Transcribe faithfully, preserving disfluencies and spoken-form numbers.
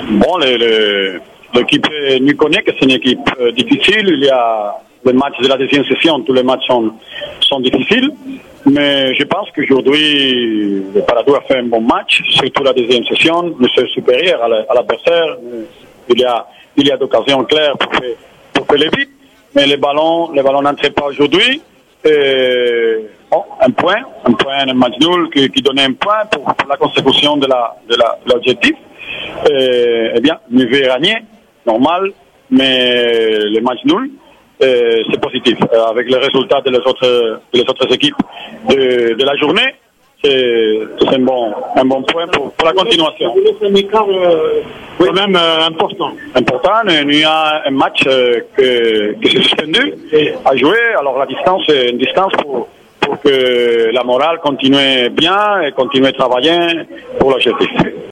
Bon, le, le, l'équipe nous connaît que c'est une équipe euh, difficile. Il y a les matchs de la deuxième session, tous les matchs sont, sont difficiles. Mais je pense qu'aujourd'hui, le Paradou a fait un bon match, surtout la deuxième session. Nous sommes supérieurs à l'adversaire. Il y a, il y a d'occasions claires pour faire, pour faire les buts. Mais les ballons, les ballons n'entraient pas aujourd'hui. Et, bon, un point, un point, un match nul qui, qui donnait un point pour, pour la consécution de la, de la, de l'objectif. Et, eh bien, nous veut gagner, normal, mais le match nul, euh, c'est positif. Euh, avec les résultats de les autres, de les autres équipes de, de la journée, c'est, c'est un bon, un bon point pour, pour la continuation. C'est un écart euh, quand même euh, important. Important. Il y a un match euh, que, qui s'est suspendu à jouer. Alors la distance, c'est une distance pour, pour que la morale continue bien et continue à travailler pour l'objectif.